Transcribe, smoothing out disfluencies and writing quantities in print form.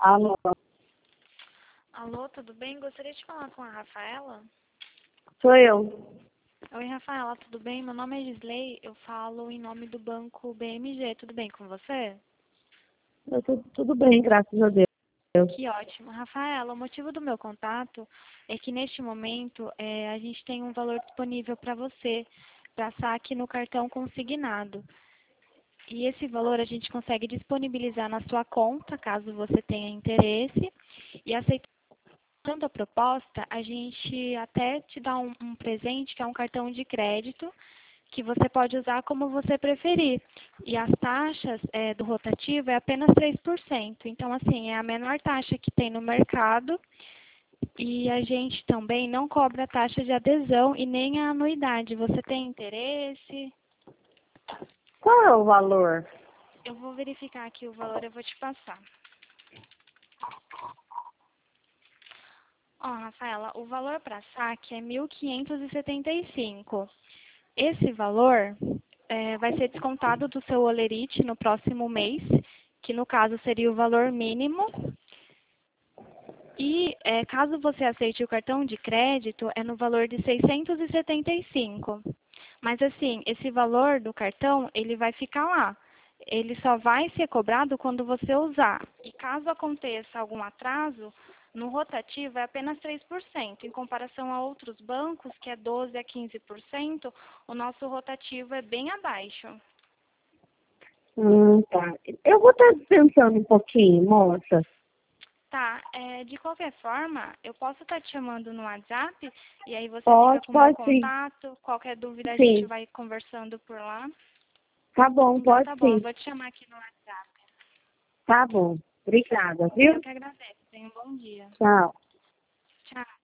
Alô, Alô, tudo bem? Gostaria de falar com a Rafaela. sou eu. Oi, Rafaela, tudo bem? Meu nome é Gisley, eu falo em nome do banco BMG. Tudo bem com você? Tudo bem, graças a Deus. Que ótimo. Rafaela, o motivo do meu contato é que neste momento a gente tem um valor disponível para você, para saque no cartão consignado. E esse valor a gente consegue disponibilizar na sua conta, caso você tenha interesse, e aceitando a proposta, a gente até te dá um presente, que é um cartão de crédito, que você pode usar como você preferir. E as taxas do rotativo é apenas 3%. Então, assim, é a menor taxa que tem no mercado. E a gente também não cobra taxa de adesão e nem a anuidade. Você tem interesse? Qual é o valor? Eu vou verificar aqui o valor, eu vou te passar. Ó, Rafaela, o valor para saque é 1.575. Esse valor vai ser descontado do seu holerite no próximo mês, que no caso seria o valor mínimo. E caso você aceite o cartão de crédito, é no valor de 675. Mas assim, esse valor do cartão, ele vai ficar lá. Ele só vai ser cobrado quando você usar. E caso aconteça algum atraso, no rotativo é apenas 3%. Em comparação a outros bancos, que é 12% a 15%, o nosso rotativo é bem abaixo. Tá. Eu vou estar pensando um pouquinho, moça. Tá, de qualquer forma, eu posso estar te chamando no WhatsApp e aí você fica Pode, com o meu pode sim. contato. Qualquer dúvida a gente Sim. vai conversando por lá. Tá bom, Então pode tá bom, eu sim. vou te chamar aqui no WhatsApp. Tá bom. Obrigada, Eu viu? que agradeço. Tenha um bom dia. Tchau. Tchau.